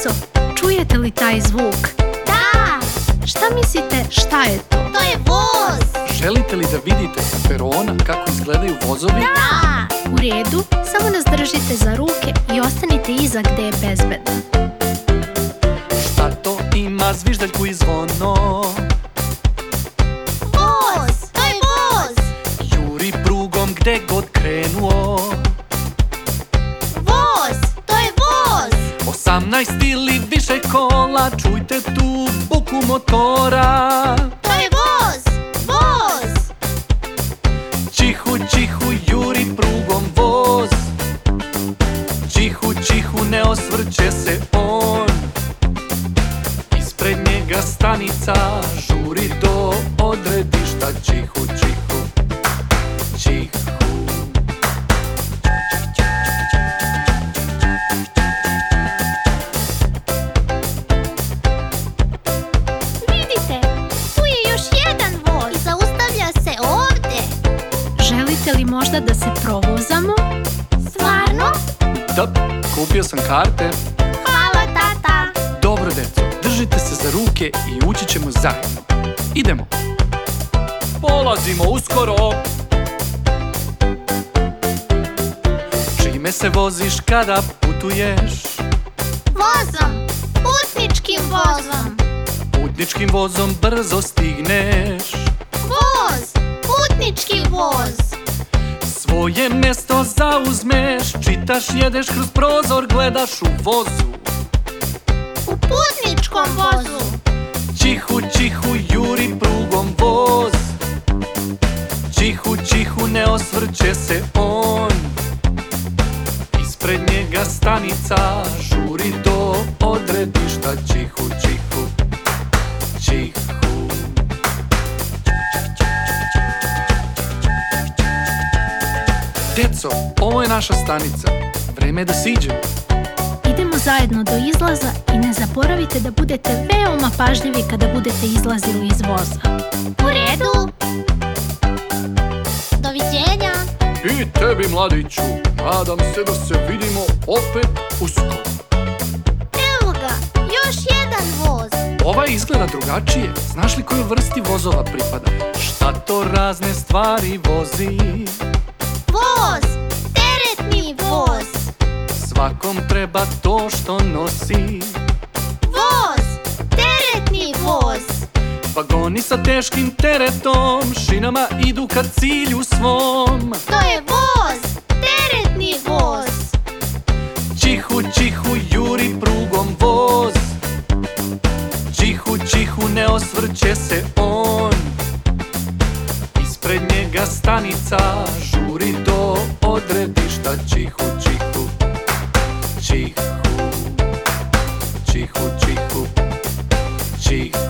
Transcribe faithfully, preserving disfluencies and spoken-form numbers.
Deco, čujete li taj zvuk? Da! Šta mislite šta je to? To je voz! Želite li da vidite sa perona kako izgledaju vozovi? Da! U redu, samo nas držite za ruke i ostanite iza gde je bezbedno. Šta to ima zviždaljku i zvono? Voz! To je voz! Juri prugom gde god krenuo. Voz! To je voz! Osamnaest ili više kola, čujte tu buku motora. To je voz! Voz! Čihu, čihu, juri prugom voz. Čihu, čihu, ne osvrće se on. Ispred njega stanica, žuri do odredišta. Čihu, čihu, čihu. Vidite, tu je još jedan voz i zaustavlja se ovde. Želite li možda da se provozamo? Stvarno? Da, kupio sam karte. Hvala, tata! Dobro, deco, držite se za ruke i ući ćemo zajedno. Idemo. Polazimo uskoro. Čime se voziš kada putuješ? Vozom! Putničkim vozom! Putničkim vozom brzo stigneš. Voz! Putnički voz! Svoje mesto zauzmeš, čitaš, jedeš kroz prozor, gledaš u vozu. U putničkom vozu! Čihu, čihu, juri prugom voz. Čihu, čihu, ne osvrće se on. Ispred njega stanica, žuri do odredišta. Čihu, čihu, čihu. Deco, ovo je naša stanica. Vreme je da siđemo. Idemo zajedno do izlaza i ne zaboravite da budete veoma pažljivi kada budete izlazili iz voza. U redu! Doviđenja! I tebi, mladiću. Nadam se da se vidimo opet uskoro. Evo ga, još jedan voz! Ovaj izgleda drugačije. Znaš li kojoj vrsti vozova pripada? Šta to razne stvari vozi? Voz! Teretni voz! Svakom treba to što nosi. Voz! Teretni voz! Vagoni sa teškim teretom šinama idu ka cilju svom. To je voz! Teretni voz! Čihu, čihu, juri prugom voz. Čihu, čihu, ne osvrće se on. Ispred njega stanica, žuri do odredišta. Čihu, čihu, čihu, čihu, čihu, čihu.